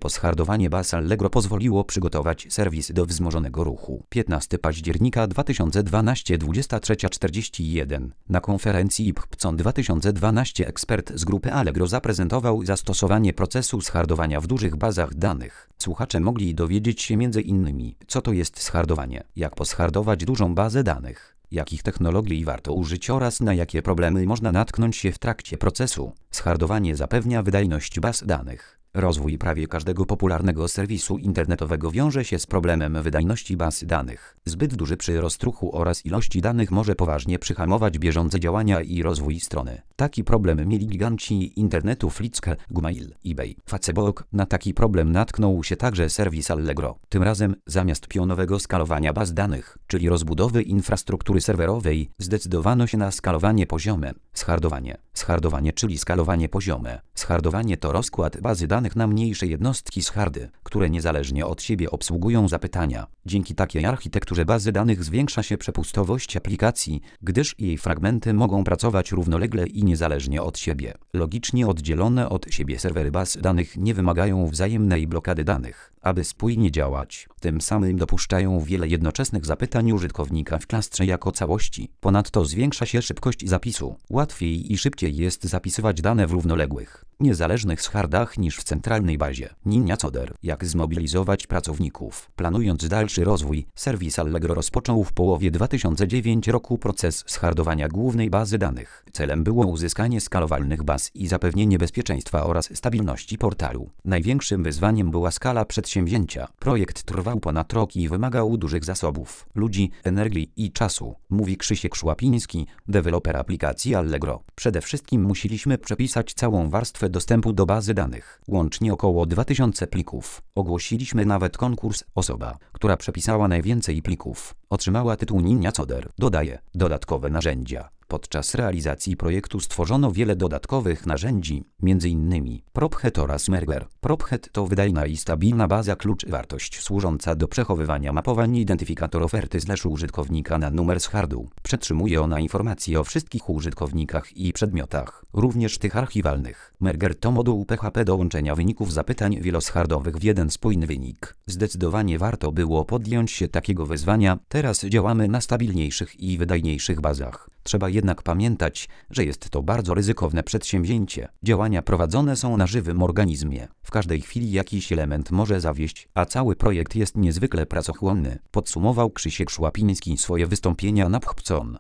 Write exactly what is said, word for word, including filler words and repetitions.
Poshardowanie baz Allegro pozwoliło przygotować serwis do wzmożonego ruchu. piętnastego października dwa tysiące dwunastego, dwudziesta trzecia czterdzieści jeden. Na konferencji I P H P C O N dwa tysiące dwanaście ekspert z grupy Allegro zaprezentował zastosowanie procesu zhardowania w dużych bazach danych. Słuchacze mogli dowiedzieć się między innymi, co to jest zhardowanie, jak poschardować dużą bazę danych, jakich technologii warto użyć oraz na jakie problemy można natknąć się w trakcie procesu. Zhardowanie zapewnia wydajność baz danych. Rozwój prawie każdego popularnego serwisu internetowego wiąże się z problemem wydajności baz danych. Zbyt duży przyrost ruchu oraz ilości danych może poważnie przyhamować bieżące działania i rozwój strony. Taki problem mieli giganci internetu Flickr, Gmail, eBay, Facebook. Na taki problem natknął się także serwis Allegro. Tym razem zamiast pionowego skalowania baz danych, czyli rozbudowy infrastruktury serwerowej, zdecydowano się na skalowanie poziome. Zhardowanie. Zhardowanie, czyli skalowanie poziome. Zhardowanie to rozkład bazy danych na mniejsze jednostki zhardy, które niezależnie od siebie obsługują zapytania. Dzięki takiej architekturze bazy danych zwiększa się przepustowość aplikacji, gdyż jej fragmenty mogą pracować równolegle i niezależnie od siebie. Logicznie oddzielone od siebie serwery baz danych nie wymagają wzajemnej blokady danych, aby spójnie działać. Tym samym dopuszczają wiele jednoczesnych zapytań użytkownika w klastrze jako całości. Ponadto zwiększa się szybkość zapisu. Łatwiej i szybciej jest zapisywać dane w równoległych, niezależnych zhardach niż w centralnej bazie. Ninjacoder. Jak zmobilizować pracowników? Planując dalszy rozwój, serwis Allegro rozpoczął w połowie dwa tysiące dziewiątego roku proces zhardowania głównej bazy danych. Celem było uzyskanie skalowalnych baz i zapewnienie bezpieczeństwa oraz stabilności portalu. Największym wyzwaniem była skala przedsięwzięcia. Projekt trwał ponad rok i wymagał dużych zasobów, ludzi, energii i czasu, mówi Krzysiek Szłapiński, deweloper aplikacji Allegro. Przede wszystkim musieliśmy przepisać całą warstwę dostępu do bazy danych, łącznie około dwa tysiące plików. Ogłosiliśmy nawet konkurs. Osoba, która przepisała najwięcej plików, otrzymała tytuł Ninjacoder. Dodaje dodatkowe narzędzia. Podczas realizacji projektu stworzono wiele dodatkowych narzędzi, między innymi Prophet oraz Merger. Prophet to wydajna i stabilna baza klucz wartość służąca do przechowywania mapowań identyfikator oferty slash użytkownika na numer zhardu. Przetrzymuje ona informacje o wszystkich użytkownikach i przedmiotach, również tych archiwalnych. Merger to moduł P H P do łączenia wyników zapytań wieloshardowych w jeden spójny wynik. Zdecydowanie warto było podjąć się takiego wyzwania. Teraz działamy na stabilniejszych i wydajniejszych bazach. Trzeba jednak pamiętać, że jest to bardzo ryzykowne przedsięwzięcie. Działania prowadzone są na żywym organizmie. W każdej chwili jakiś element może zawieść, a cały projekt jest niezwykle pracochłonny. Podsumował Krzysiek Szłapiński swoje wystąpienia na P H P C O N.